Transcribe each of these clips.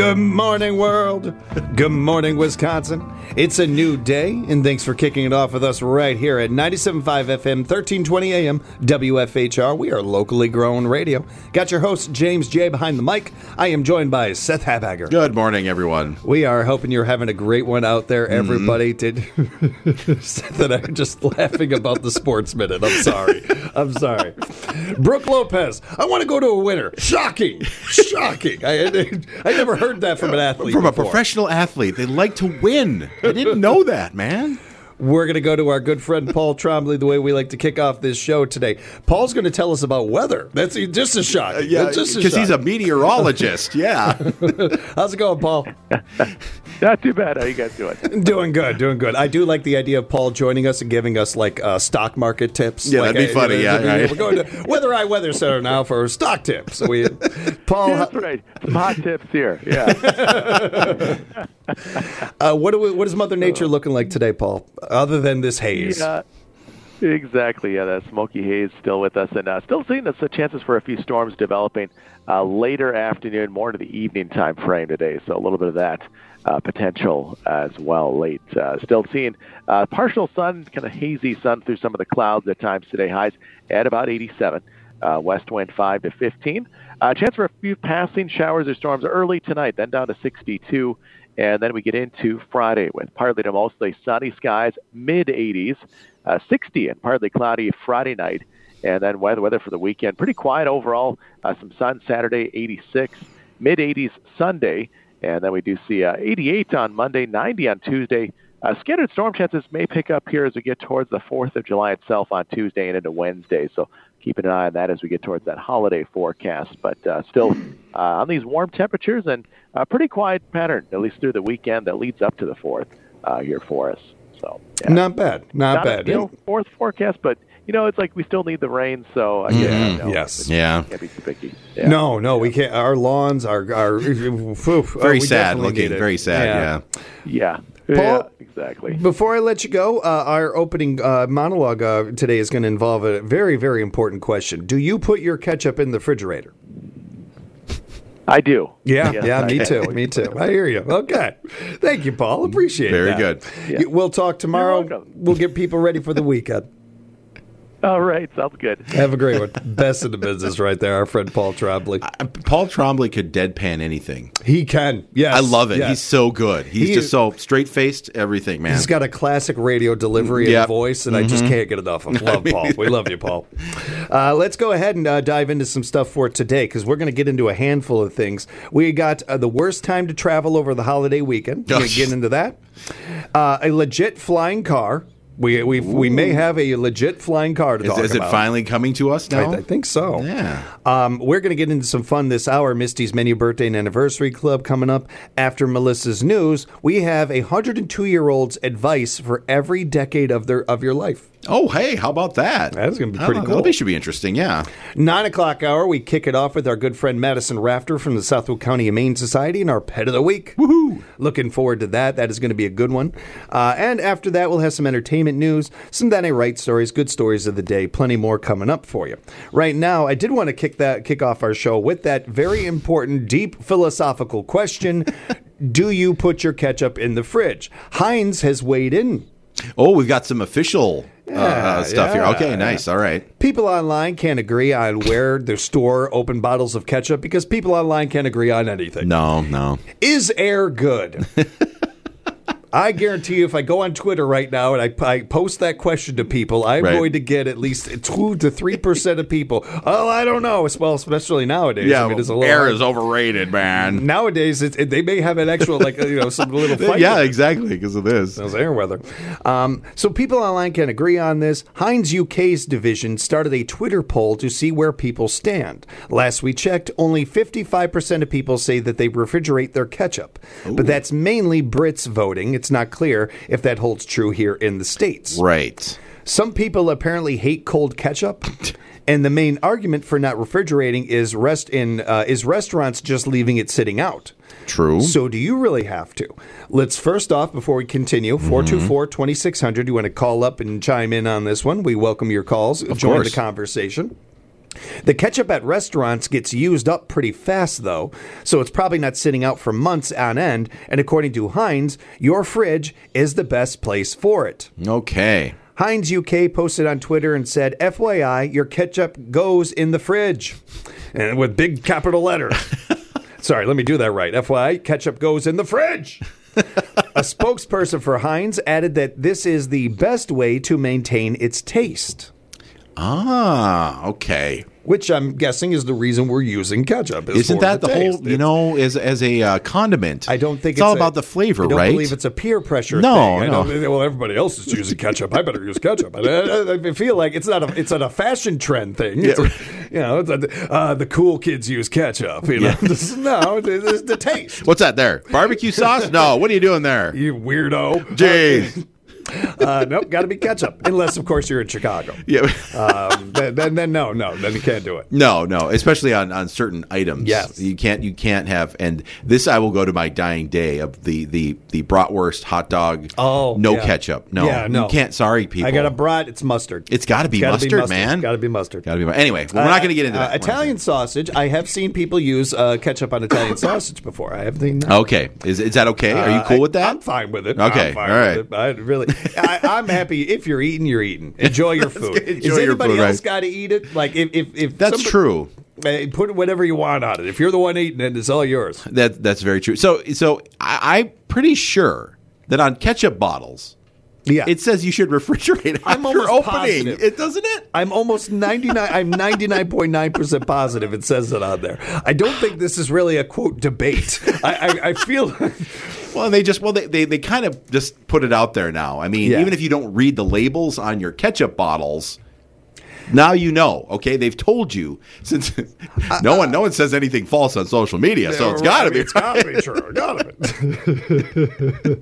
Good morning, world. Good morning, Wisconsin. It's a new day, and thanks for kicking it off with us right here at 97.5 FM, 1320 AM, WFHR. We are locally grown radio. Got your host, James J. behind the mic. I am joined by Seth Habager. Good morning, everyone. We are hoping you're having a great one out there, everybody. Seth and I are just laughing about the Sports Minute. I'm sorry. Brooke Lopez, I want to go to a winner. Shocking. I never heard that from an athlete From before. a professional athlete. They like to win. I didn't know that, man. We're going to go to our good friend Paul Trombley, the way we like to kick off this show today. Paul's going to tell us about weather. That's just a shock. Because he's a meteorologist. Yeah. How's it going, Paul? Not too bad. How you guys doing? Doing good. I do like the idea of Paul joining us and giving us stock market tips. Yeah, that'd be funny. Right. We're going to Weather Eye Weather Center now for stock tips. Paul, yeah, that's right. Some hot tips here. Yeah. What is Mother Nature looking like today, Paul? Other than this haze. Yeah, exactly. Yeah, that smoky haze still with us, and still seeing the chances for a few storms developing later afternoon, more to the evening time frame today. So a little bit of that potential as well late. Still seeing partial sun, kind of hazy sun through some of the clouds at times today. Highs at about 87. West wind 5 to 15. Chance for a few passing showers or storms early tonight, then down to 62. And then we get into Friday with partly to mostly sunny skies, mid-80s, 60 and partly cloudy Friday night. And then weather for the weekend, pretty quiet overall. Some sun Saturday, 86, mid-80s Sunday. And then we do see 88 on Monday, 90 on Tuesday. Scattered storm chances may pick up here as we get towards the 4th of July itself on Tuesday and into Wednesday. So keeping an eye on that as we get towards that holiday forecast. But still on these warm temperatures and a pretty quiet pattern, at least through the weekend that leads up to the 4th here for us. So yeah. Not bad. Fourth forecast, but it's like we still need the rain. So yes, can't be too picky. Yeah. No, we can't. Our lawns are very sad looking. Very sad. Yeah. Paul, yeah, exactly. Before I let you go, our opening monologue today is going to involve a very, very important question. Do you put your ketchup in the refrigerator? I do. Yeah, Yes, me too. I hear you. Okay. Thank you, Paul. Appreciate it. Very good. Yeah. We'll talk tomorrow. You're welcome. We'll get people ready for the weekend. All right. Sounds good. Have a great one. Best in the business right there, our friend Paul Trombley. Paul Trombley could deadpan anything. He can. Yes. I love it. Yes. He's so good. He's just so straight-faced, everything, man. He's got a classic radio delivery and voice, and I just can't get enough of. Love Paul. We love you, Paul. Let's go ahead and dive into some stuff for today, because we're going to get into a handful of things. We got the worst time to travel over the holiday weekend. We're going to get into that. A legit flying car. We may have a legit flying car to talk about. Is it finally coming to us now? I think so. Yeah. We're going to get into some fun this hour. Misty's Menu Birthday and Anniversary Club coming up. After Melissa's news, we have a 102-year-old's advice for every decade of your life. Oh, hey, how about that? That's going to be pretty cool. That should be interesting, yeah. 9 o'clock hour, we kick it off with our good friend Madison Rafter from the Southwood County Humane Society and our Pet of the Week. Woohoo! Looking forward to that. That is going to be a good one. And after that, we'll have some entertainment news, some Danny Wright stories, good stories of the day, plenty more coming up for you. Right now, I did want to kick off our show with that very important, deep philosophical question. Do you put your ketchup in the fridge? Heinz has weighed in. Oh, we've got some official stuff here. Okay, nice. All right. People online can't agree on where their store open bottles of ketchup because people online can't agree on anything. No. Is air good? I guarantee you if I go on Twitter right now and I post that question to people, I'm going to get at least 2 to 3% of people. Oh, I don't know. Well, especially nowadays. Yeah, it's a little air is overrated, man. Nowadays, they may have an actual, some little fight. Yeah, exactly, because of this. Those air weather. So people online can agree on this. Heinz UK's division started a Twitter poll to see where people stand. Last we checked, only 55% of people say that they refrigerate their ketchup. Ooh. But that's mainly Brits voting. It's not clear if that holds true here in the States. Right. Some people apparently hate cold ketchup. And the main argument for not refrigerating is restaurants just leaving it sitting out. True. So do you really have to? Let's first off, before we continue, 424-2600. You want to call up and chime in on this one? We welcome your calls. Join the conversation. The ketchup at restaurants gets used up pretty fast, though, so it's probably not sitting out for months on end, and according to Heinz, your fridge is the best place for it. Okay. Heinz UK posted on Twitter and said, FYI, your ketchup goes in the fridge. And with big capital letters. Sorry, let me do that right. FYI, ketchup goes in the fridge. A spokesperson for Heinz added that this is the best way to maintain its taste. Ah, okay. Which I'm guessing is the reason we're using ketchup. Isn't that the whole, as a condiment? I don't think it's all about the flavor, right? I don't believe it's a peer pressure thing. No. Well, everybody else is using ketchup. I better use ketchup. I feel like it's not a fashion trend thing. It's the cool kids use ketchup. You know? No, it's the taste. What's that there? Barbecue sauce? No. What are you doing there? You weirdo. Jeez. Nope, got to be ketchup. Unless, of course, you're in Chicago. Yeah. Then you can't do it. No, especially on certain items. Yes. You can't have, and this I will go to my dying day of the bratwurst hot dog. Oh, no ketchup. No, no. You can't. Sorry, people. I got a brat. It's mustard. It's got to be mustard, man. Got to be mustard. Anyway, we're not going to get into that. Italian sausage. I have seen people use ketchup on Italian sausage before. I have seen. Okay, is that okay? Are you cool with that? I'm fine with it. Okay, all right. I really. I'm happy. If you're eating, you're eating. Enjoy your food. Enjoy Is anybody your food, else got to eat it? Like if that's true. Put whatever you want on it. If you're the one eating it, it's all yours. That's very true. So I'm pretty sure that on ketchup bottles, it says you should refrigerate after opening. Positive. It doesn't it? I'm almost 99. I'm 99.9% positive it says it on there. I don't think this is really a quote debate. I feel. Well, they kind of just put it out there now. I mean, even if you don't read the labels on your ketchup bottles, now you know. Okay, they've told you since no one says anything false on social media, so it's got to be. It's got to be true. Got to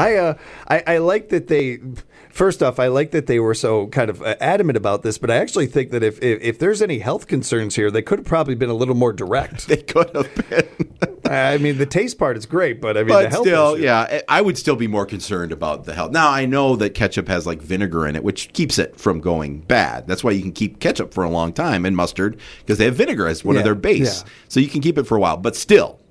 be. I like that they. First off, I like that they were so kind of adamant about this, but I actually think that if there's any health concerns here, they could have probably been a little more direct. They could have been. I mean, the taste part is great, but the health still, issue. I would still be more concerned about the health. Now, I know that ketchup has like vinegar in it, which keeps it from going bad. That's why you can keep ketchup for a long time and mustard because they have vinegar as one of their base. Yeah. So you can keep it for a while, but still,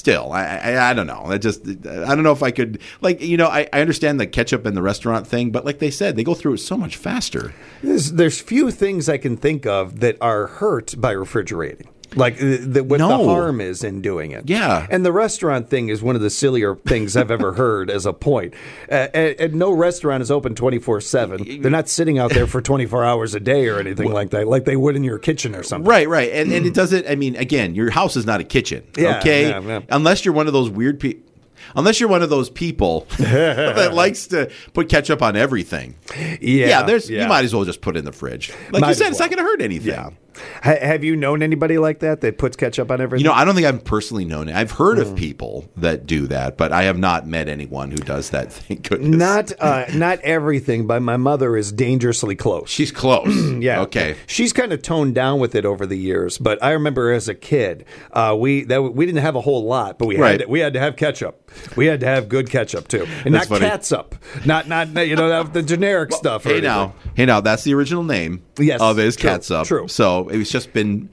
I don't know. I don't know if I could, I understand the ketchup and the restaurant thing, but like they said, they go through it so much faster. There's few things I can think of that are hurt by refrigerating. Like what the harm is in doing it. Yeah. And the restaurant thing is one of the sillier things I've ever heard as a point. And no restaurant is open 24/7. They're not sitting out there for 24 hours a day or anything like that, like they would in your kitchen or something. Right. And it doesn't, I mean, again, your house is not a kitchen. Okay? Yeah. Unless you're one of those weird people. Unless you're one of those people that likes to put ketchup on everything. You might as well just put it in the fridge. Like you said, it's not going to hurt anything. Yeah. Have you known anybody like that puts ketchup on everything? I don't think I've personally known it. I've heard of people that do that, but I have not met anyone who does that. Thank goodness. Not everything, but my mother is dangerously close. She's close. Yeah. Okay. She's kind of toned down with it over the years, but I remember as a kid, we didn't have a whole lot, but we had to have ketchup. We had to have good ketchup too, and that's not funny. Catsup, not the generic stuff. Hey now, that's the original name of his catsup. True. So it's just been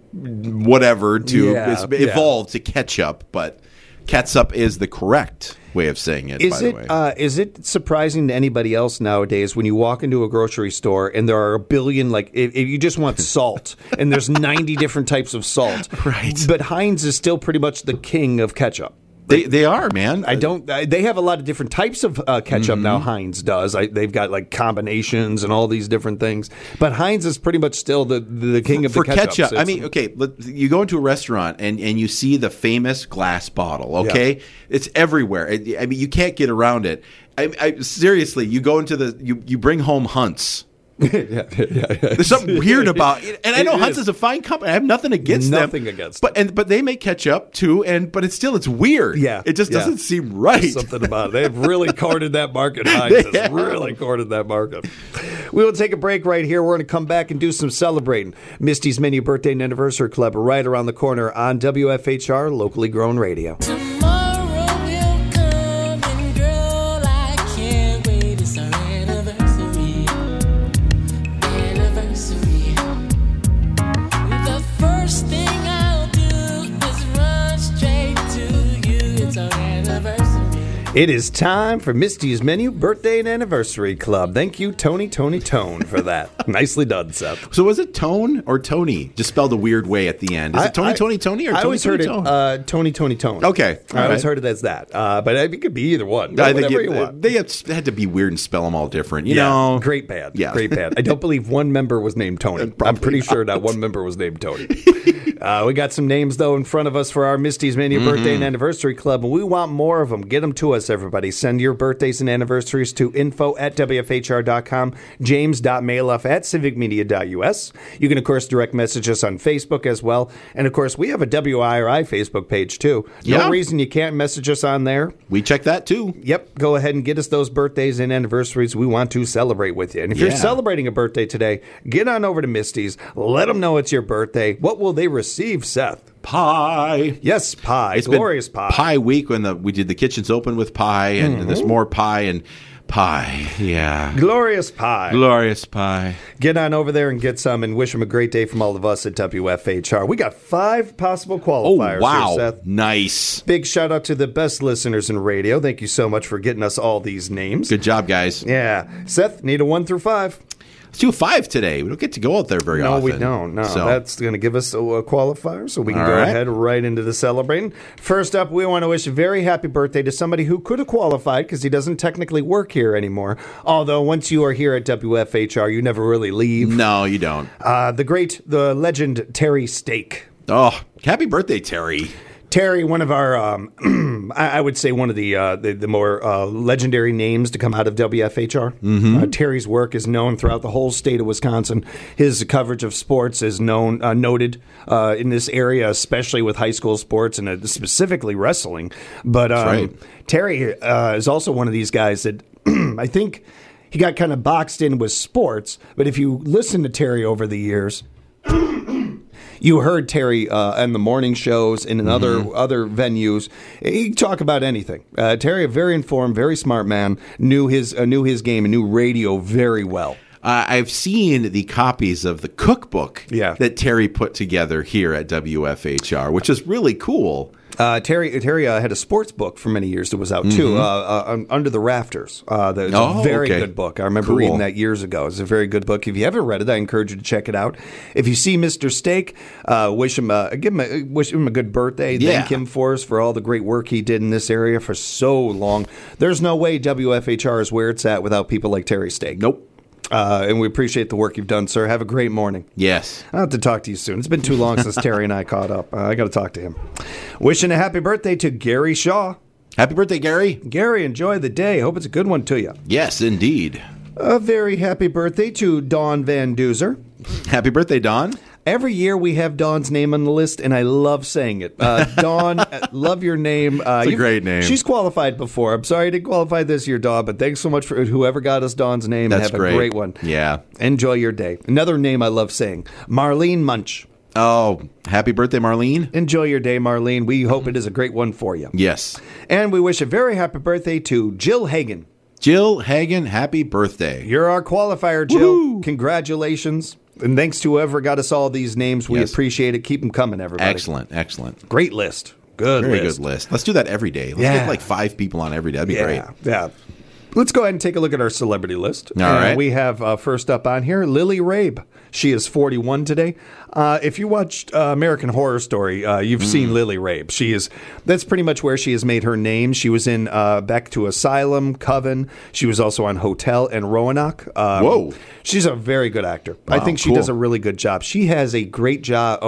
whatever to evolve to ketchup, but catsup is the correct way of saying it. By the way, is it surprising to anybody else nowadays when you walk into a grocery store and there are a billion, like if you just want salt and there's 90 different types of salt, right? But Heinz is still pretty much the king of ketchup. They are, man. They have a lot of different types of ketchup now. Heinz does. They've got like combinations and all these different things. But Heinz is pretty much still the king of the ketchup. I mean, okay, you go into a restaurant and you see the famous glass bottle. Okay, it's everywhere. I mean, you can't get around it. Seriously, you go into you bring home Hunt's. There's something weird about it. And I know Hunt's is a fine company. I have nothing against them. Nothing against them. But they make ketchup too, but it's weird. Yeah. It just doesn't seem right. There's something about it. They've really cornered that market. Heinz has really cornered that market. We will take a break right here. We're going to come back and do some celebrating. Misty's Menu Birthday and Anniversary Club right around the corner on WFHR, locally grown radio. It is time for Misty's Menu Birthday and Anniversary Club. Thank you, Tony, for that. Nicely done, Seth. So was it Tone or Tony? Just spelled a weird way at the end. Is it Tony, or Tony? I always heard Tone? it Tony. Okay. I always heard it as that. But it could be either one. Whatever you want. They had to be weird and spell them all different. You know? Great band. Yeah. Great band. I don't believe one member was named Tony. I'm pretty sure not one member was named Tony. We got some names, though, in front of us for our Misty's Mania Birthday and Anniversary Club, and we want more of them. Get them to us, everybody. Send your birthdays and anniversaries to info@wfhr.com, james.maloff@civicmedia.us. You can, of course, direct message us on Facebook as well. And, of course, we have a WIRI Facebook page, too. No reason you can't message us on there. We check that, too. Yep. Go ahead and get us those birthdays and anniversaries we want to celebrate with you. And if you're celebrating a birthday today, get on over to Misty's. Let them know it's your birthday. What will they receive, Seth? Pie. Yes, pie. It's glorious pie. Pie week when we did the kitchens open with pie, and there's more pie and pie. Yeah. Glorious pie. Glorious pie. Get on over there and get some and wish them a great day from all of us at WFHR. We got 5 possible qualifiers. Oh, wow. Here, Seth. Nice. Big shout out to the best listeners in radio. Thank you so much for getting us all these names. Good job, guys. Yeah. Seth, need a 1 through 5. Let's do a 5 today. We don't get to go out there very often. No, we don't. No, so that's going to give us a qualifier, so we can go ahead right into the celebrating. First up, we want to wish a very happy birthday to somebody who could have qualified because he doesn't technically work here anymore. Although once you are here at WFHR, you never really leave. No, you don't. The legend Terry Stake. Oh, happy birthday, Terry. Terry, one of our, I would say one of the more legendary names to come out of WFHR. Terry's work is known throughout the whole state of Wisconsin. His coverage of sports is noted in this area, especially with high school sports and specifically wrestling. But Terry is also one of these guys that I think he got kind of boxed in with sports. But if you listen to Terry over the years, you heard Terry on the morning shows and in other venues. He talk about anything. Terry, a very informed, very smart man, knew his game and knew radio very well. I've seen the copies of the cookbook that Terry put together here at WFHR, which is really cool. Terry had a sports book for many years that was out, too, Under the Rafters. It's a very good book. I remember reading that years ago. It's a very good book. If you haven't read it, I encourage you to check it out. If you see Mr. Stake, wish him a good birthday. Thank him for all the great work he did in this area for so long. There's no way WFHR is where it's at without people like Terry Stake. Nope. And we appreciate the work you've done, sir. Have a great morning. Yes. I'll have to talk to you soon. It's been too long since Terry and I caught up. I got to talk to him. Wishing a happy birthday to Gary Shaw. Happy birthday, Gary. Gary, enjoy the day. Hope it's a good one to you. Yes, indeed. A very happy birthday to Dawn Van Duzer. Happy birthday, Dawn. Every year we have Dawn's name on the list, and I love saying it. Dawn, love your name. It's a great name. She's qualified before. I'm sorry I didn't qualify this year, Dawn, but thanks so much for whoever got us Dawn's name. That's and have a great one. Yeah. Enjoy your day. Another name I love saying, Marlene Munch. Oh, happy birthday, Marlene. Enjoy your day, Marlene. We hope it is a great one for you. Yes. And we wish a very happy birthday to Jill Hagan. Jill Hagan, happy birthday. You're our qualifier, Jill. Woo-hoo. Congratulations. And thanks to whoever got us all these names. We appreciate it. Keep them coming, everybody. Excellent. Great list. Very good list. Let's do that every day. Let's get like 5 people on every day. That'd be great. Yeah. Let's go ahead and take a look at our celebrity list. All right. We have first up on here, Lily Rabe. She is 41 today. If you watched American Horror Story, you've seen Lily Rabe. That's pretty much where she has made her name. She was in Back to Asylum, Coven. She was also on Hotel and Roanoke. Whoa. She's a very good actor. Wow, I think she does a really good job. She has a great job,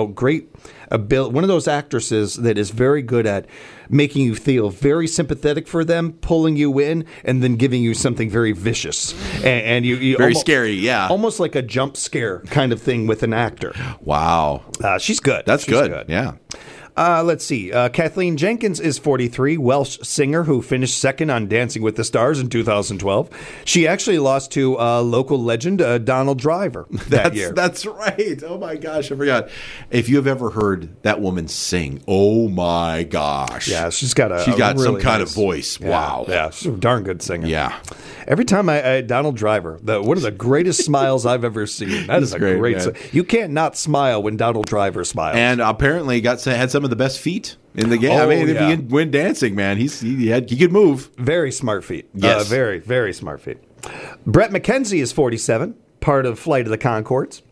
one of those actresses that is very good at making you feel very sympathetic for them, pulling you in, and then giving you something very vicious. And you very scary, yeah. Almost like a jump scare kind of thing with an actor. Wow. She's good. She's good. Yeah. Let's see. Kathleen Jenkins is 43, Welsh singer who finished second on Dancing with the Stars in 2012. She actually lost to local legend Donald Driver that year. That's right. Oh, my gosh. I forgot. If you have ever heard that woman sing, oh, my gosh. Yeah, she's got really some kind nice of voice. Wow. Yeah, she's a darn good singer. Yeah. Every time Donald Driver, one of the greatest smiles I've ever seen. That is a great. You can't not smile when Donald Driver smiles. And apparently had some of the best feet in the game. If he can win dancing, man, he could move. Very smart feet. Yes. Very, very smart feet. Brett McKenzie is 47, part of Flight of the Conchords.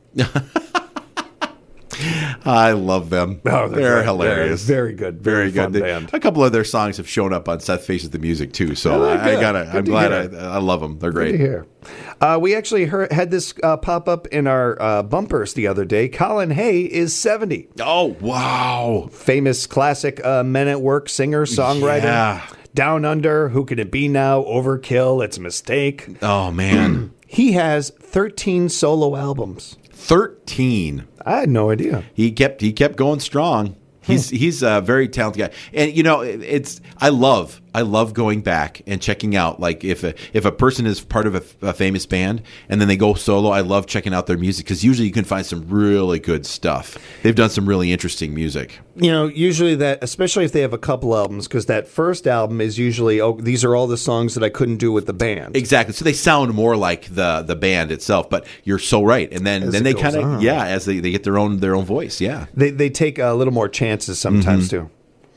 I love them. Oh, they're hilarious. Very good. Very good band. A couple of their songs have shown up on Seth Faces the Music too, so I'm glad I love them. They're great. Good to hear. We actually had this pop up in our bumpers the other day. Colin Hay is 70. Oh, wow. Famous classic Men at Work singer, songwriter. Yeah. Down Under, Who Can It Be Now, Overkill, It's a Mistake. Oh, man. He has 13 solo albums. 13. I had no idea. He kept going strong. He's a very talented guy, and I love going back and checking out, like if a person is part of a famous band and then they go solo. I love checking out their music because usually you can find some really good stuff. They've done some really interesting music. Usually that, especially if they have a couple albums, because that first album is usually, these are all the songs that I couldn't do with the band. Exactly. So they sound more like the band itself. But you're so right. And then they kind of as they get their own voice. Yeah. They take a little more chances sometimes too.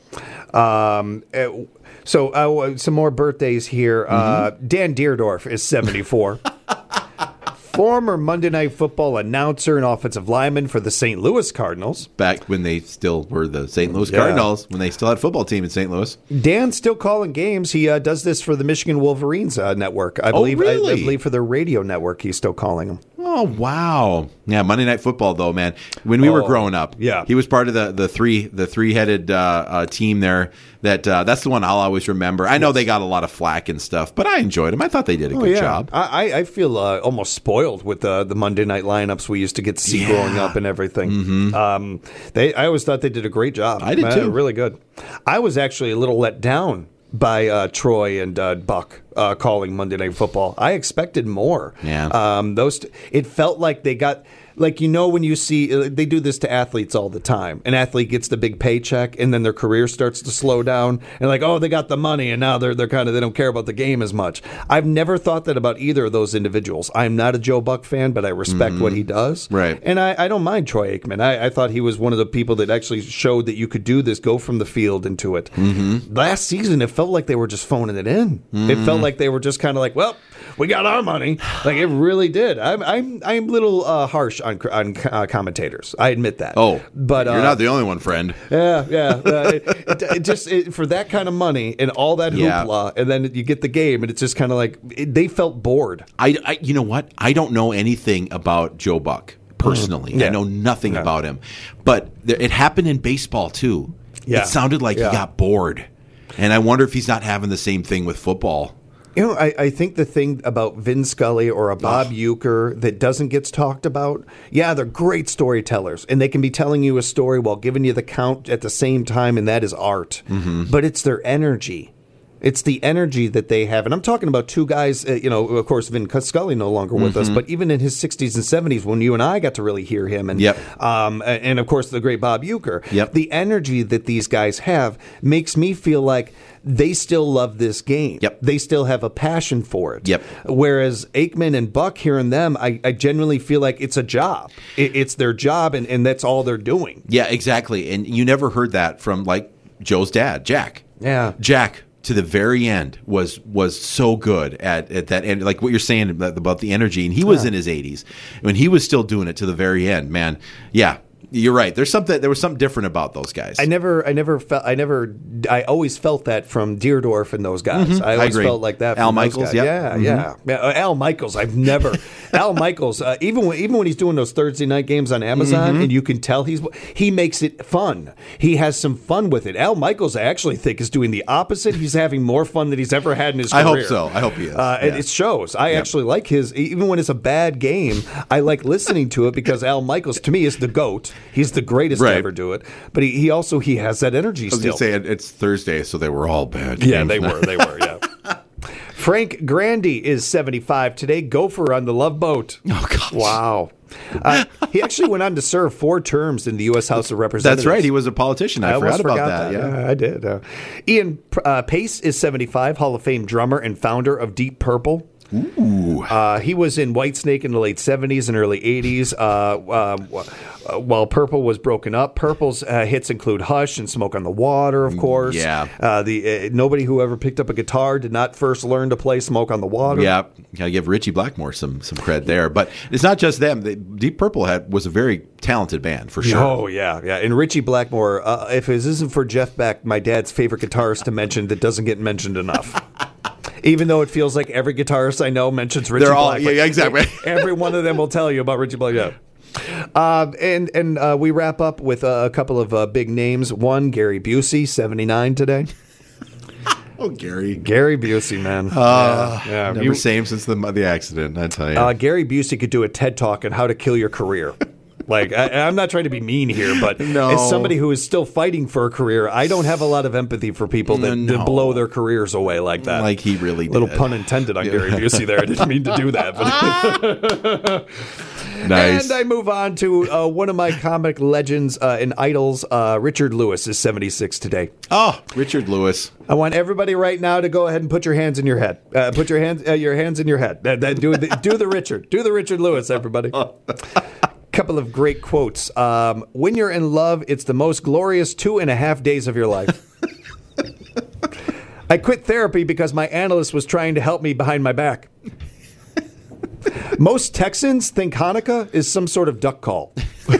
So some more birthdays here. Dan Deerdorf is 74. Former Monday Night Football announcer and offensive lineman for the St. Louis Cardinals. Back when they still were the St. Louis Cardinals, when they still had a football team in St. Louis. Dan's still calling games. He does this for the Michigan Wolverines network. I believe. Really? I believe for their radio network, he's still calling them. Oh, wow. Yeah, Monday Night Football, though, man. When we were growing up, he was part of the three-headed team there. That's the one I'll always remember. I know they got a lot of flack and stuff, but I enjoyed them. I thought they did a good job. I feel almost spoiled with the Monday night lineups we used to get to see growing up and everything. I always thought they did a great job. I did too. Really good. I was actually a little let down by Troy and Buck calling Monday Night Football. I expected more. Yeah. It felt like they got... Like, when you see, they do this to athletes all the time. An athlete gets the big paycheck, and then their career starts to slow down. And like, they got the money, and now they're kind of, they don't care about the game as much. I've never thought that about either of those individuals. I'm not a Joe Buck fan, but I respect what he does. Right. And I don't mind Troy Aikman. I thought he was one of the people that actually showed that you could do this, go from the field into it. Last season, it felt like they were just phoning it in. It felt like they were just kind of like, well, we got our money. Like, it really did. I'm a little harsh on commentators. I admit that. But you're not the only one, friend. Yeah. It just for that kind of money and all that hoopla, and then you get the game, and it's just kind of like they felt bored. I you know what? I don't know anything about Joe Buck personally. I know nothing about him, but it happened in baseball too. It sounded like he got bored, and I wonder if he's not having the same thing with football. I think the thing about Vin Scully or a Bob Uecker that doesn't get talked about, they're great storytellers, and they can be telling you a story while giving you the count at the same time, and that is art. But it's their energy. It's the energy that they have. And I'm talking about two guys, of course, Vin Scully no longer with us, but even in his 60s and 70s when you and I got to really hear him, and and of course, the great Bob Uecker, the energy that these guys have makes me feel like they still love this game. They still have a passion for it. Whereas Aikman and Buck, hearing them, I genuinely feel like it's a job. It's their job, and that's all they're doing. Yeah, exactly. And you never heard that from, like, Joe's dad, Jack. Yeah. Jack, to the very end, was so good at that end, like what you're saying about the energy. And he was in his 80s when he was still doing it to the very end, man. Yeah. You're right. There was something different about those guys. I always felt that from Deerdorf and those guys. I always felt like that from Al Michaels, guys. Yeah. Al Michaels, Al Michaels, even when he's doing those Thursday night games on Amazon, and you can tell he makes it fun. He has some fun with it. Al Michaels, I actually think, is doing the opposite. He's having more fun than he's ever had in his career. I hope so. I hope he is. And it shows. I actually like his, even when it's a bad game, I like listening to it because Al Michaels, to me, is the GOAT. He's the greatest to ever do it, but he also has that energy still. I was going to say, it's Thursday, so they were all bad. Yeah, they were, yeah. Frank Grandy is 75 today. Gopher on the Love Boat. Oh, gosh. Wow. He actually went on to serve 4 terms in the U.S. House of Representatives. That's right. He was a politician. I forgot about that. Yeah, I did. Ian Pace is 75, Hall of Fame drummer and founder of Deep Purple. Ooh. He was in Whitesnake in the late 70s and early 80s. While Purple was broken up, Purple's hits include Hush and Smoke on the Water, of course. Yeah. Nobody who ever picked up a guitar did not first learn to play Smoke on the Water. Yeah, gotta give Richie Blackmore some cred there. But it's not just them. Deep Purple was a very talented band, for sure. Oh, yeah. And Richie Blackmore, if it isn't for Jeff Beck, my dad's favorite guitarist to mention that doesn't get mentioned enough. Even though it feels like every guitarist I know mentions Richie Blackmore. Yeah, exactly. Every one of them will tell you about Richie Blackmore. And we wrap up with a couple of big names. One, Gary Busey, 79 today. Oh, Gary Busey, man. Never same since the accident, I tell you. Gary Busey could do a TED Talk on how to kill your career. Like, I'm not trying to be mean here, but as somebody who is still fighting for a career, I don't have a lot of empathy for people that blow their careers away like that. Like he really did. Little pun intended on Gary Busey there. I didn't mean to do that. But nice. And I move on to one of my comic legends and idols, Richard Lewis, is 76 today. Oh, Richard Lewis. I want everybody right now to go ahead and put your hands in your head. Put your hands in your head. Do the Richard. Do the Richard Lewis, everybody. Couple of great quotes. When you're in love, it's the most glorious 2.5 days of your life. I quit therapy because my analyst was trying to help me behind my back. Most Texans think Hanukkah is some sort of duck call.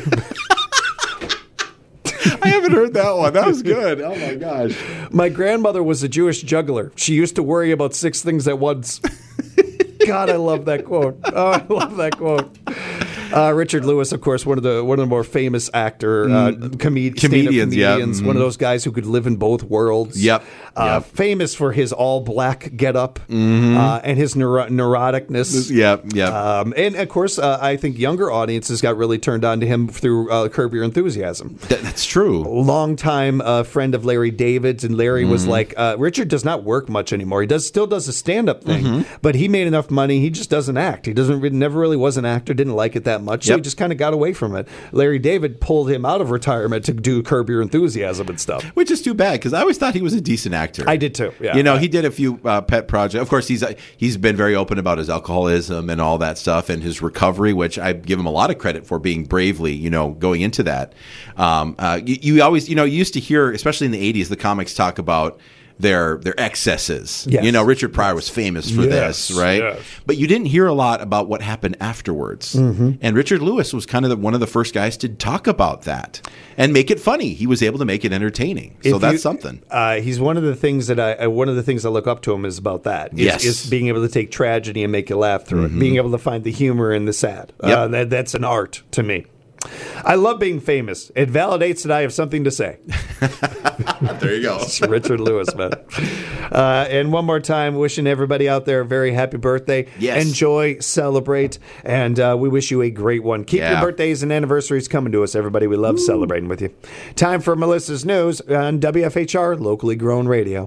I haven't heard that one. That was good. Oh, my gosh. My grandmother was a Jewish juggler. She used to worry about 6 things at once. God, I love that quote. Oh, I love that quote. Richard Lewis, of course, one of the more famous comedians. Yeah. One of those guys who could live in both worlds. Yep. Famous for his all-black getup and his neuroticness. Yep. And, of course, I think younger audiences got really turned on to him through Curb Your Enthusiasm. That's true. Longtime friend of Larry David's, and Larry was like, Richard does not work much anymore. He still does a stand-up thing, but he made enough money. He just doesn't act. He never really was an actor, didn't like it that much, so he just kind of got away from it. Larry David pulled him out of retirement to do Curb Your Enthusiasm and stuff. Which is too bad, because I always thought he was a decent actor. I did too. Yeah. He did a few pet projects. Of course, he's been very open about his alcoholism and all that stuff and his recovery, which I give him a lot of credit for being bravely, going into that. You always, you used to hear, especially in the 80s, the comics talk about their excesses. Yes. Richard Pryor was famous for this, right? Yes. But you didn't hear a lot about what happened afterwards. And Richard Lewis was kind of one of the first guys to talk about that and make it funny. He was able to make it entertaining. So that's something. He's one of the things that I look up to him is about that. Is being able to take tragedy and make you laugh through it. Being able to find the humor in the sad. That's an art to me. I love being famous. It validates that I have something to say. There you go. It's Richard Lewis, man. And one more time, wishing everybody out there a very happy birthday. Yes. Enjoy, celebrate, and we wish you a great one. Keep your birthdays and anniversaries coming to us, everybody. We love celebrating with you. Time for Melissa's News on WFHR, locally grown radio.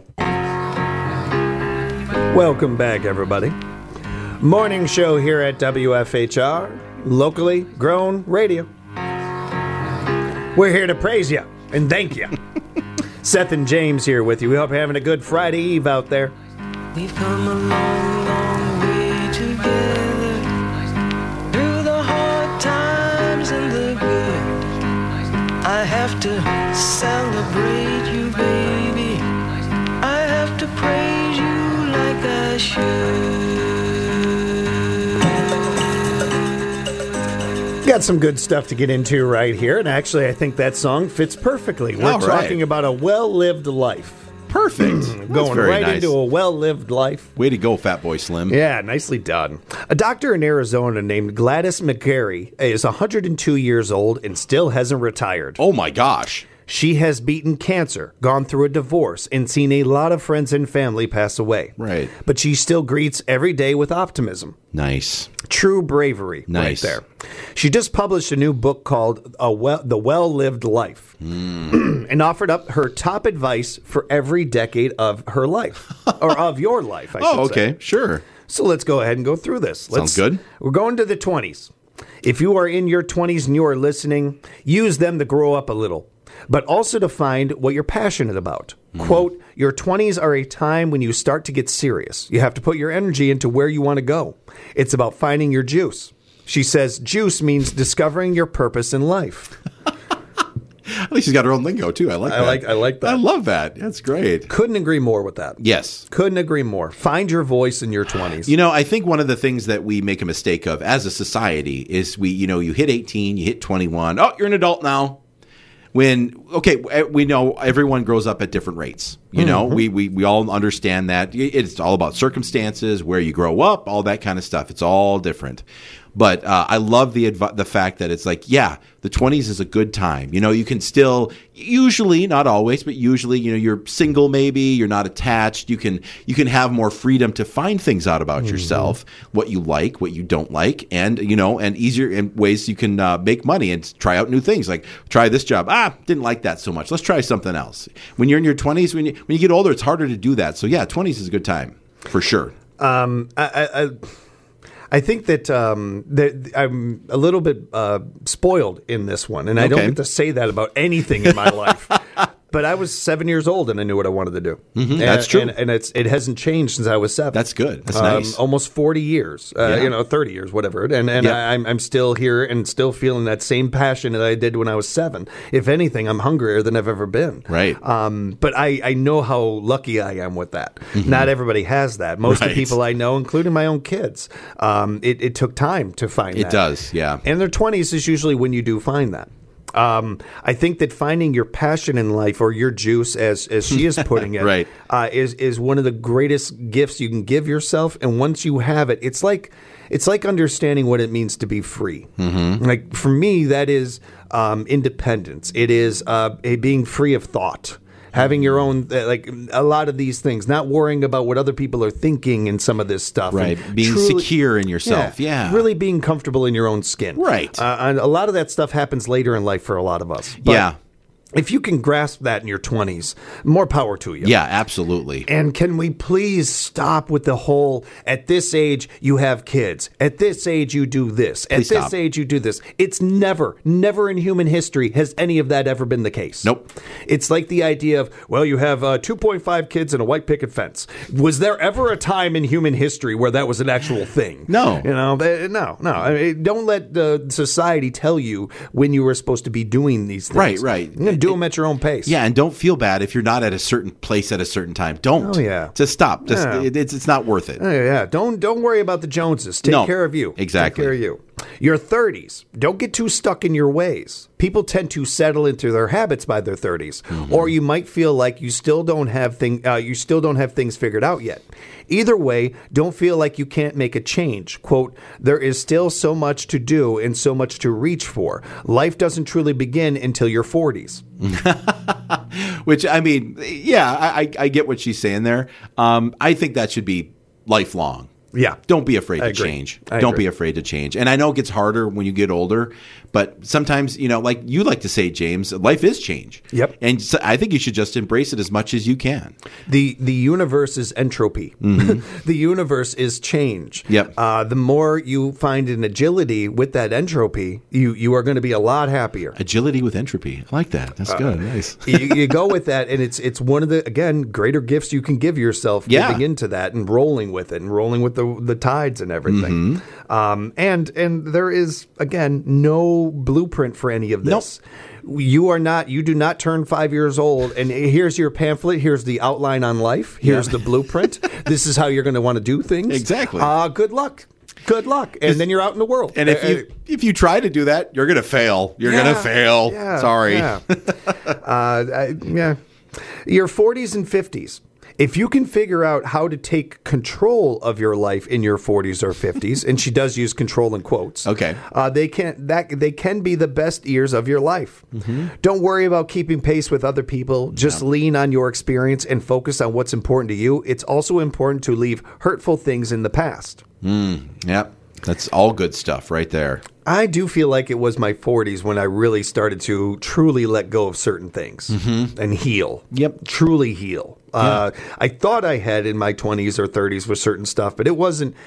Welcome back, everybody. Morning show here at WFHR, locally grown radio. We're here to praise you and thank you. Seth and James here with you. We hope you're having a good Friday Eve out there. We've come a long, long way together, through the hard times and the good. I have to celebrate you, baby. I have to praise you like I should. Got some good stuff to get into right here, and actually I think that song fits perfectly. We're talking about a well-lived life. Perfect. Going right into a well-lived life. Way to go, Fatboy Slim. Yeah, nicely done. A doctor in Arizona named Gladys McGarry is 102 years old and still hasn't retired. Oh my gosh. She has beaten cancer, gone through a divorce, and seen a lot of friends and family pass away. Right. But she still greets every day with optimism. Nice. True bravery right there. She just published a new book called The Well-Lived Life and offered up her top advice for every decade of her life, or of your life, I should say. Oh, okay. Sure. So let's go ahead and go through this. Sounds good. We're going to the 20s. If you are in your 20s and you are listening, use them to grow up a little, but also to find what you're passionate about. Quote, your 20s are a time when you start to get serious. You have to put your energy into where you want to go. It's about finding your juice. She says juice means discovering your purpose in life. At least she's got her own lingo, too. I like that. I like that. I love that. That's great. Couldn't agree more with that. Yes. Couldn't agree more. Find your voice in your 20s. You know, I think one of the things that we make a mistake of as a society is you hit 18, you hit 21. Oh, you're an adult now. We know everyone grows up at different rates. You know, we all understand that. It's all about circumstances, where you grow up, all that kind of stuff. It's all different. But I love the fact that it's like, yeah, the 20s is a good time. You know, you can still, usually, not always, but usually, you know, you're single maybe, you're not attached. You can have more freedom to find things out about yourself, what you like, what you don't like, and, you know, and easier in ways you can make money and try out new things. Like, try this job. Didn't like that so much. Let's try something else. When you're in your 20s, when you get older, it's harder to do that. So, yeah, 20s is a good time, for sure. I think that I'm a little bit spoiled in this one, and I don't get to say that about anything in my life. But I was 7 years old, and I knew what I wanted to do. That's true. And it hasn't changed since I was 7. That's good. That's nice. Almost 40 years, 30 years, whatever. And I'm still here and still feeling that same passion that I did when I was 7. If anything, I'm hungrier than I've ever been. Right. But I know how lucky I am with that. Not everybody has that. Most of the people I know, including my own kids, it took time to find that. It does, yeah. And their 20s is usually when you do find that. I think that finding your passion in life, or your juice, as she is putting it, right. is one of the greatest gifts you can give yourself. And once you have it, it's like understanding what it means to be free. Like, for me, that is independence. It is being free of thought. Having your own, like a lot of these things, not worrying about what other people are thinking and some of this stuff. Right. Being truly secure in yourself. Yeah. Really being comfortable in your own skin. Right. And a lot of that stuff happens later in life for a lot of us. But if you can grasp that in your 20s, more power to you. Yeah, absolutely. And can we please stop with the whole, at this age, you have kids. At this age, you do this. At this age, you do this. It's never in human history has any of that ever been the case. Nope. It's like the idea of, well, you have 2.5 kids and a white picket fence. Was there ever a time in human history where that was an actual thing? No. You know, no. I mean, don't let the society tell you when you were supposed to be doing these things. Right. Do them at your own pace. Yeah, and don't feel bad if you're not at a certain place at a certain time. Don't. Oh, yeah. Just stop. It's not worth it. Oh, yeah. Don't worry about the Joneses. Take care of you. Exactly. Take care of you. Your 30s. Don't get too stuck in your ways. People tend to settle into their habits by their 30s, or you might feel like you still don't have things figured out yet. Either way, don't feel like you can't make a change. Quote, there is still so much to do and so much to reach for. Life doesn't truly begin until your 40s. Which, I mean, yeah, I get what she's saying there. I think that should be lifelong. Yeah. Don't be afraid to change. Don't be afraid to change. And I know it gets harder when you get older, but sometimes, you know, like you like to say, James, life is change. Yep. And so I think you should just embrace it as much as you can. The universe is entropy. The universe is change. Yep. The more you find an agility with that entropy, you are going to be a lot happier. Agility with entropy. I like that. That's good. Nice. you go with that, and it's one of the, again, greater gifts you can give yourself, giving into that and rolling with it and rolling with the tides and everything. And there is, again, no blueprint for any of this. Nope. You do not turn 5 years old and here's your pamphlet, here's the outline on life, here's the blueprint. This is how you're going to want to do things. Exactly. Good luck. And then you're out in the world. And if you try to do that, you're going to fail. You're going to fail. Yeah, Sorry. Yeah. Your 40s and 50s. If you can figure out how to take control of your life in your 40s or 50s, and she does use control in quotes, okay, they can be the best years of your life. Don't worry about keeping pace with other people. Just lean on your experience and focus on what's important to you. It's also important to leave hurtful things in the past. Yep. That's all good stuff right there. I do feel like it was my 40s when I really started to truly let go of certain things and heal. Yep. Truly heal. I thought I had in my 20s or 30s with certain stuff, but it wasn't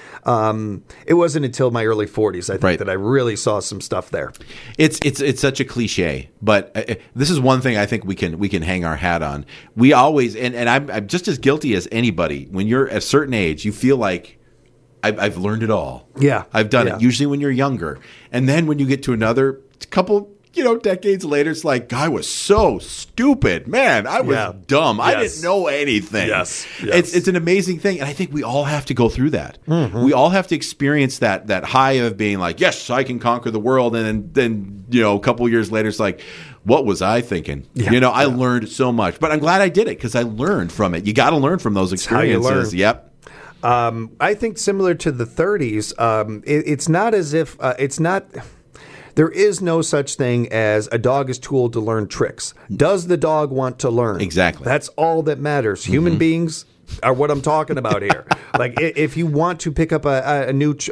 until my early 40s, I think, that I really saw some stuff there. It's such a cliche, but this is one thing I think we can hang our hat on. We always, and I'm just as guilty as anybody. When you're at a certain age, you feel like, I've learned it all. Yeah. I've done it, usually when you're younger. And then when you get to another couple, decades later, it's like, I was so stupid. Man, I was dumb. Yes. I didn't know anything. Yes. It's an amazing thing. And I think we all have to go through that. Mm-hmm. We all have to experience that high of being like, yes, I can conquer the world. And then a couple years later, it's like, what was I thinking? Yeah. I learned so much. But I'm glad I did it because I learned from it. You got to learn from those experiences. How you learn. Yep. I think similar to the 30s, it's not as if it's not. There is no such thing as a dog is too old to learn tricks. Does the dog want to learn? Exactly. That's all that matters. Human beings are what I'm talking about here. Like if you want to pick up a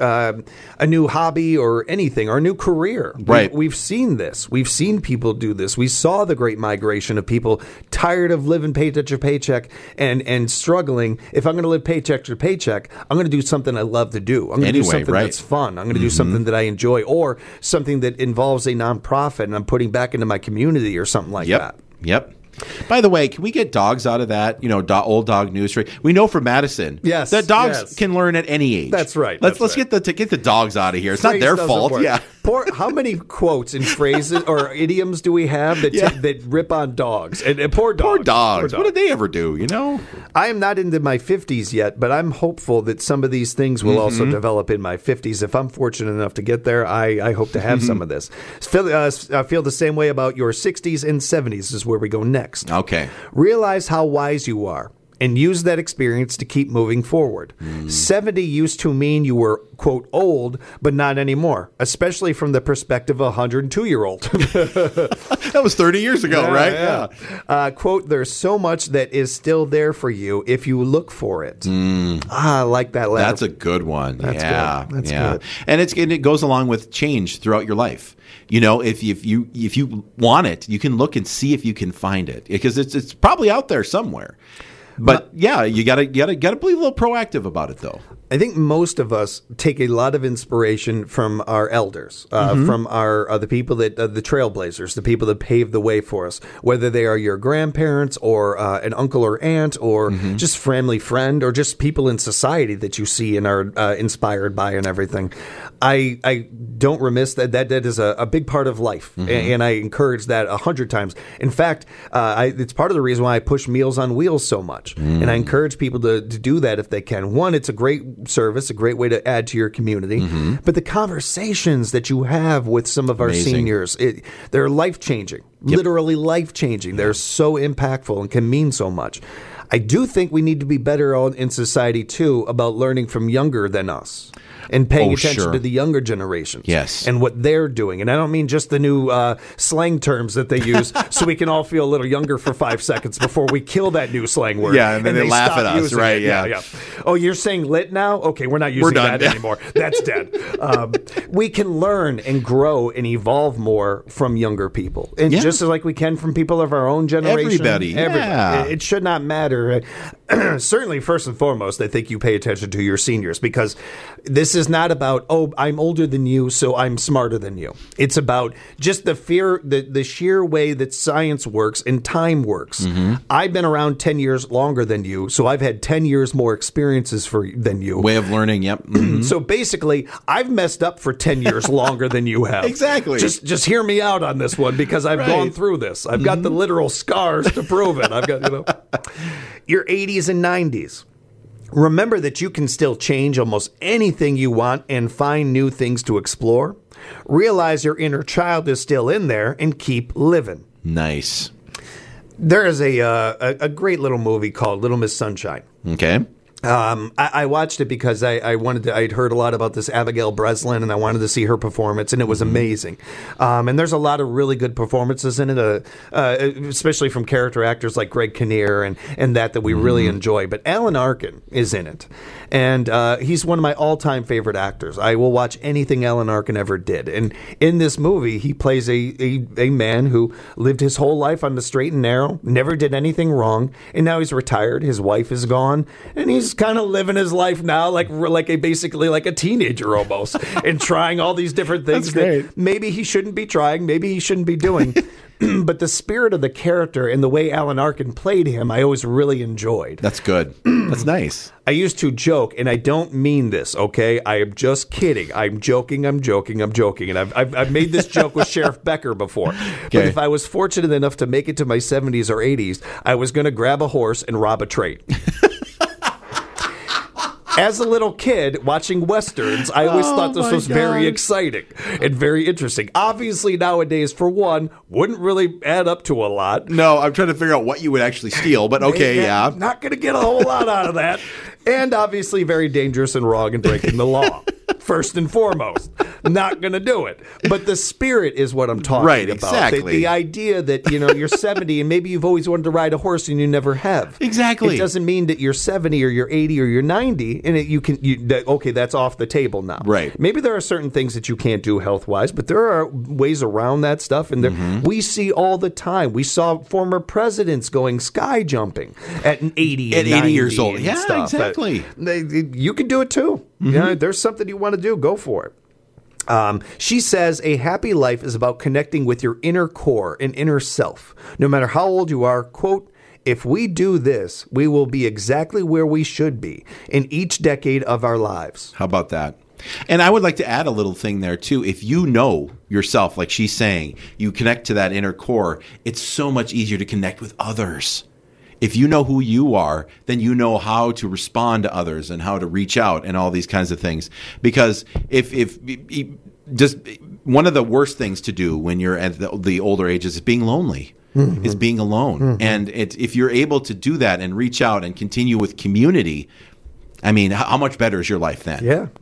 new hobby or anything or a new career, right? We've seen this. We've seen people do this. We saw the great migration of people tired of living paycheck to paycheck and struggling. If I'm going to live paycheck to paycheck, I'm going to do something I love to do. I'm going to do something that's fun. I'm going to do something that I enjoy, or something that involves a nonprofit and I'm putting back into my community or something like that. Yep. By the way, can we get dogs out of that? Old dog news. We know from Madison, that dogs can learn at any age. That's right. Let's get the dogs out of here. It's not their fault. Work. Yeah. How many quotes and phrases or idioms do we have that rip on dogs? And poor dogs. Poor dogs. What did they ever do? I am not into my 50s yet, but I'm hopeful that some of these things will also develop in my 50s. If I'm fortunate enough to get there, I hope to have some of this. I feel the same way about your 60s and 70s is where we go next. Okay. Realize how wise you are and use that experience to keep moving forward. 70 used to mean you were, quote, old, but not anymore, especially from the perspective of a 102-year-old. That was 30 years ago, right? Yeah. Quote, there's so much that is still there for you if you look for it. I like that letter. That's a good one. That's good. That's good. And it goes along with change throughout your life. If you want it, you can look and see if you can find it, because it's probably out there somewhere. But you gotta be a little proactive about it, though. I think most of us take a lot of inspiration from our elders, from our the people that the trailblazers, the people that paved the way for us, whether they are your grandparents or an uncle or aunt or just family friend or just people in society that you see and are inspired by and everything. I don't remiss that is a big part of life, and I encourage that 100 times. In fact, it's part of the reason why I push Meals on Wheels so much. And I encourage people to do that if they can. One, it's a great service, a great way to add to your community. But the conversations that you have with some of our seniors, they're life-changing, literally life-changing. They're so impactful and can mean so much. I do think we need to be better in society, too, about learning from younger than us. And paying attention to the younger generations. Yes. And what they're doing. And I don't mean just the new slang terms that they use so we can all feel a little younger for 5 seconds before we kill that new slang word. Yeah, and then they laugh at us, right? Yeah. Oh, you're saying lit now? Okay, we're not using that anymore. That's dead. We can learn and grow and evolve more from younger people. And just as like we can from people of our own generation. Everybody. It should not matter. Certainly, first and foremost, I think you pay attention to your seniors, because this is not about, I'm older than you, so I'm smarter than you. It's about just the sheer way that science works and time works. I've been around 10 years longer than you, so I've had 10 years more experiences than you. Way of learning, yep. So basically, I've messed up for 10 years longer than you have. Exactly. Just hear me out on this one, because I've gone through this. I've got the literal scars to prove it. I've got, your 80s and 90s. Remember that you can still change almost anything you want and find new things to explore. Realize your inner child is still in there and keep living. Nice. There is a great little movie called Little Miss Sunshine. Okay. I watched it because I'd heard a lot about this Abigail Breslin, and I wanted to see her performance, and it was amazing. And there's a lot of really good performances in it, especially from character actors like Greg Kinnear and that we really enjoy. But Alan Arkin is in it, and he's one of my all-time favorite actors. I will watch anything Alan Arkin ever did. And in this movie, he plays a man who lived his whole life on the straight and narrow, never did anything wrong, and now he's retired. His wife is gone, and he's kind of living his life now basically like a teenager almost, and trying all these different things that maybe he shouldn't be trying, maybe he shouldn't be doing. But the spirit of the character and the way Alan Arkin played him, I always really enjoyed. That's good. That's nice. I used to joke, and I don't mean this, okay? I am just kidding. I'm joking. And I've made this joke with Sheriff Becker before. Okay. But if I was fortunate enough to make it to my 70s or 80s, I was going to grab a horse and rob a train. As a little kid watching Westerns, I always thought this was very exciting and very interesting. Obviously, nowadays, for one, wouldn't really add up to a lot. No, I'm trying to figure out what you would actually steal, but okay, yeah. Not going to get a whole lot out of that. And obviously very dangerous and wrong and breaking the law. First and foremost. Not going to do it. But the spirit is what I'm talking about. Exactly. The idea that, you're 70 and maybe you've always wanted to ride a horse and you never have. Exactly. It doesn't mean that you're 70 or you're 80 or you're 90 and okay, that's off the table now. Right. Maybe there are certain things that you can't do health-wise, but there are ways around that stuff. And we see all the time. We saw former presidents going sky jumping at 80 and 90 years old. Yeah, stuff. exactly. You can do it too. Yeah, there's something you want to do, go for it. She says a happy life is about connecting with your inner core and inner self. No matter how old you are, quote, if we do this, we will be exactly where we should be in each decade of our lives. How about that? And I would like to add a little thing there, too. If you know yourself, like she's saying, you connect to that inner core, it's so much easier to connect with others. If you know who you are, then you know how to respond to others and how to reach out and all these kinds of things. Because if just one of the worst things to do when you're at the older ages is being lonely. Is being alone. And if you're able to do that and reach out and continue with community, I mean, how much better is your life then?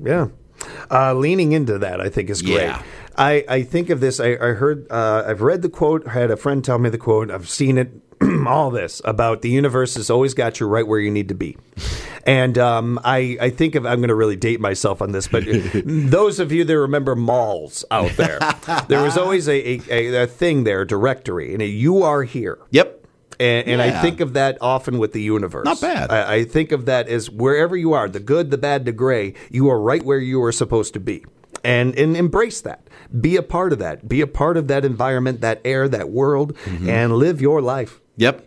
Yeah. Leaning into that, I think, is great. Yeah. I think of this. I heard, I've read the quote, had a friend tell me the quote, I've seen it, all this about the universe has always got you right where you need to be. And I think of, I'm going to really date myself on this, but those of you that remember malls out there, there was always a thing there, a directory, and you are here. Yep. And I think of that often with the universe. Not bad. I think of that as wherever you are, the good, the bad, the gray, you are right where you are supposed to be. And embrace that. Be a part of that. Be a part of that environment, that air, that world, and live your life. Yep.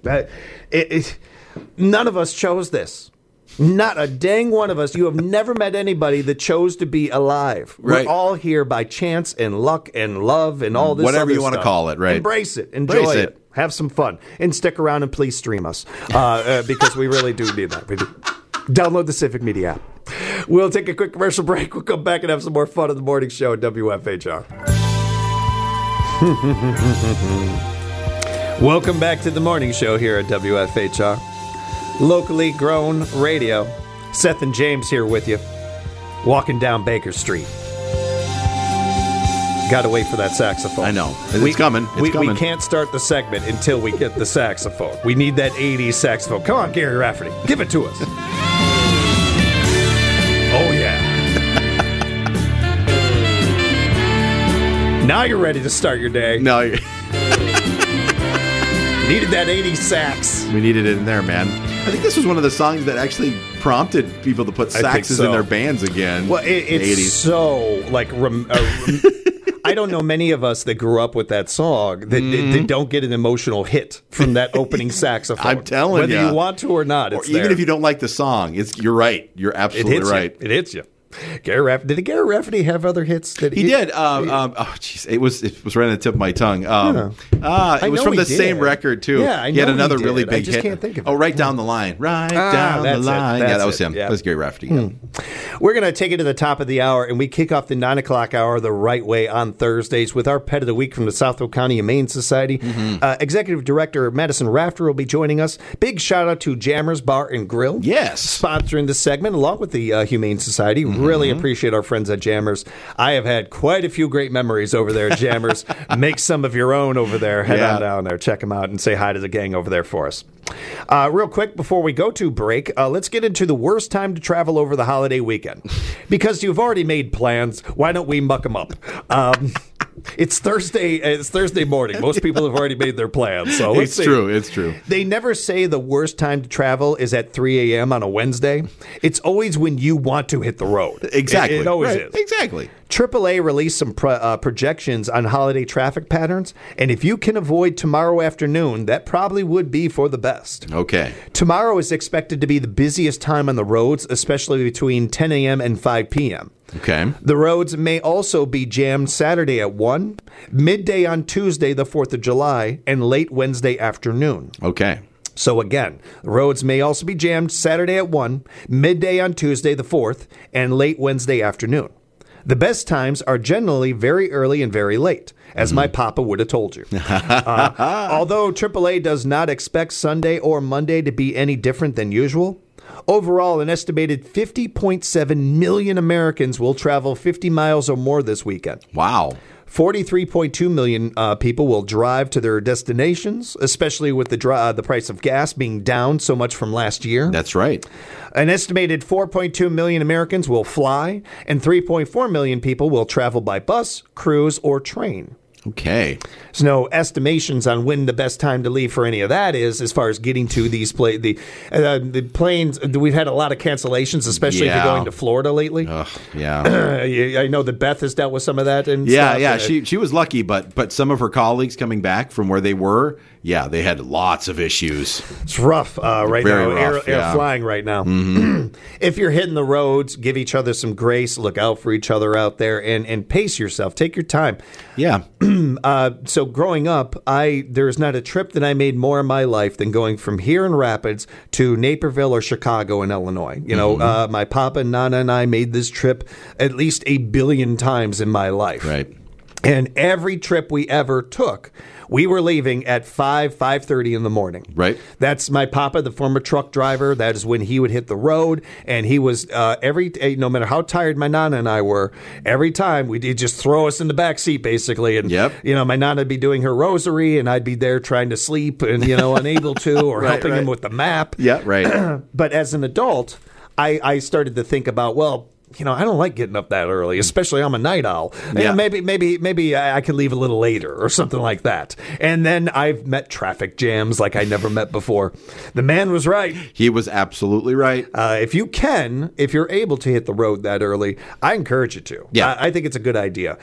None of us chose this. Not a dang one of us. You have never met anybody that chose to be alive. Right. We're all here by chance and luck and love and all this whatever you want to call it, right? Embrace it. Enjoy it. Have some fun. And stick around and please stream us because we really do need that. Download the Civic Media app. We'll take a quick commercial break. We'll come back and have some more fun on the morning show at WFHR. Welcome back to the morning show here at WFHR. Locally grown radio. Seth and James here with you. Walking down Baker Street. Got to wait for that saxophone. I know. It's coming. We can't start the segment until we get the saxophone. We need that 80s saxophone. Come on, Gary Rafferty. Give it to us. Oh, yeah. Now you're ready to start your day. No. Needed that 80s sax. We needed it in there, man. I think this was one of the songs that actually prompted people to put saxes in their bands again. Well, it's so, like, I don't know many of us that grew up with that song that don't get an emotional hit from that opening saxophone. I'm telling you. Whether you want to or not, it's even if you don't like the song, you're right. You're absolutely right. It hits you. Did Gary Rafferty have other hits? He did. It was right on the tip of my tongue. It was from the same record too. Yeah, I know he had another he really did. big I just hit. can't think of it. Oh, Right Down the Line. Right down the line. Yeah, that was him. Yeah. That was Gary Rafferty. Yeah. We're going to take it to the top of the hour, and we kick off the 9 o'clock hour the right way on Thursdays with our Pet of the Week from the Southfield County Humane Society. Executive Director Madison Rafter will be joining us. Big shout out to Jammers Bar and Grill. Yes. Sponsoring the segment along with the Humane Society. Really appreciate our friends at Jammers. I have had quite a few great memories over there at Jammers. Make some of your own over there. Head on down there. Check them out and say hi to the gang over there for us. Real quick, before we go to break, let's get into the worst time to travel over the holiday weekend. Because you've already made plans, why don't we muck them up? It's Thursday morning. Most people have already made their plans. So let's see. It's true. They never say the worst time to travel is at 3 a.m. on a Wednesday. It's always when you want to hit the road. Exactly. It always is. Exactly. AAA released some projections on holiday traffic patterns, and if you can avoid tomorrow afternoon, that probably would be for the best. Okay. Tomorrow is expected to be the busiest time on the roads, especially between 10 a.m. and 5 p.m. Okay. The roads may also be jammed Saturday at 1, midday on Tuesday, the 4th of July, and late Wednesday afternoon. Okay. So again, the roads may also be jammed Saturday at 1, midday on Tuesday, the 4th, and late Wednesday afternoon. The best times are generally very early and very late, as my papa would have told you. Although AAA does not expect Sunday or Monday to be any different than usual, overall, an estimated 50.7 million Americans will travel 50 miles or more this weekend. Wow. 43.2 million people will drive to their destinations, especially with the price of gas being down so much from last year. That's right. An estimated 4.2 million Americans will fly, and 3.4 million people will travel by bus, cruise, or train. Okay. There's no estimations on when the best time to leave for any of that is, as far as getting to these the planes. We've had a lot of cancellations, especially if you're going to Florida lately. Yeah. I know that Beth has dealt with some of that. And yeah. She was lucky, but some of her colleagues coming back from where they were, they had lots of issues. It's rough right Very now. rough, Air flying right now. Mm-hmm. If you're hitting the roads, give each other some grace. Look out for each other out there, and pace yourself. Take your time. Yeah. So growing up, there's not a trip that I made more in my life than going from here in Rapids to Naperville or Chicago in Illinois. You know, my papa, Nana, and I made this trip at least 1 billion times in my life. Right. And every trip we ever took, we were leaving at 5:30 in the morning. Right. That's my papa, the former truck driver. That is when he would hit the road. And he was, no matter how tired my Nana and I were, every time he'd just throw us in the back seat, basically. And, my Nana would be doing her rosary, and I'd be there trying to sleep and, unable to, or helping him with the map. Yeah, right. But as an adult, I started to think about, I don't like getting up that early, especially I'm a night owl. Yeah. Maybe I could leave a little later or something like that. And then I've met traffic jams like I never met before. The man was right. He was absolutely right. If you're able to hit the road that early, I encourage you to. Yeah. I think it's a good idea.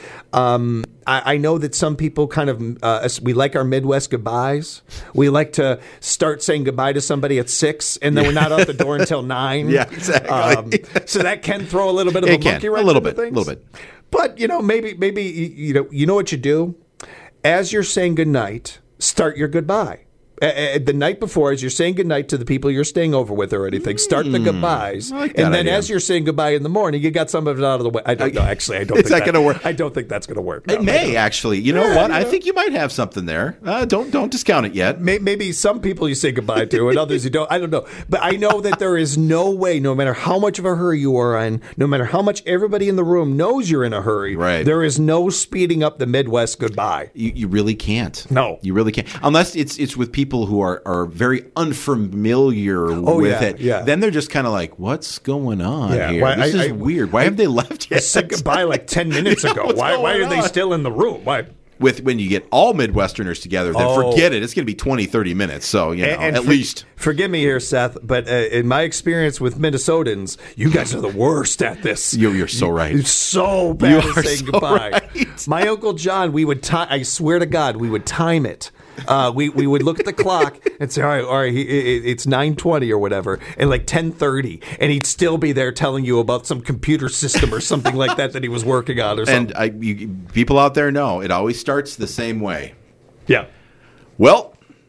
I know that some people kind of, we like our Midwest goodbyes. We like to start saying goodbye to somebody at 6, and then we're not out the door until 9. Yeah, exactly. So that can throw a little bit of a monkey wrench into things. A little bit. But, maybe you know what you do? As you're saying goodnight, start your goodbye. The night before, as you're saying goodnight to the people you're staying over with or anything, start the goodbyes. I like that and then idea. as you're saying goodbye in the morning, you got some of it out of the way. I don't know. Actually, I don't think going to work. I don't think that's going to work. It may, actually. You know what? I think you might have something there. Don't discount it yet. Maybe some people you say goodbye to and others you don't. I don't know. But I know that there is no way, no matter how much of a hurry you are in, no matter how much everybody in the room knows you're in a hurry, right. There is no speeding up the Midwest goodbye. You really can't. No. You really can't. Unless it's with people who are very unfamiliar with it. Yeah. Then they're just kind of like, what's going on here? Why, this is weird. Why have they left yet? I said goodbye like 10 minutes ago. Why are they still in the room? Why? When you get all Midwesterners together, then forget it. It's going to be 20, 30 minutes. So, at least. Forgive me here, Seth, but in my experience with Minnesotans, you guys are the worst at this. You're so right. You're so bad at saying goodbye. Right. My Uncle John, I swear to God, we would time it. we would look at the clock and say, all right, it's 9:20 or whatever, and like 10:30, and he'd still be there telling you about some computer system or something like that he was working on or something. And people out there know it always starts the same way. Yeah. Well,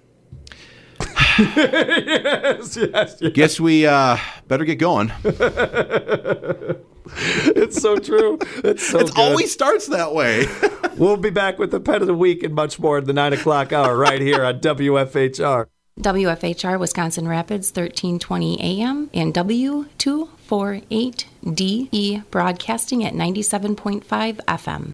yes. Guess we better get going. It's so true. It always starts that way. We'll be back with the Pet of the Week and much more at the 9 o'clock hour right here on WFHR. WFHR Wisconsin Rapids, 1320 AM, and W248DE broadcasting at 97.5 FM.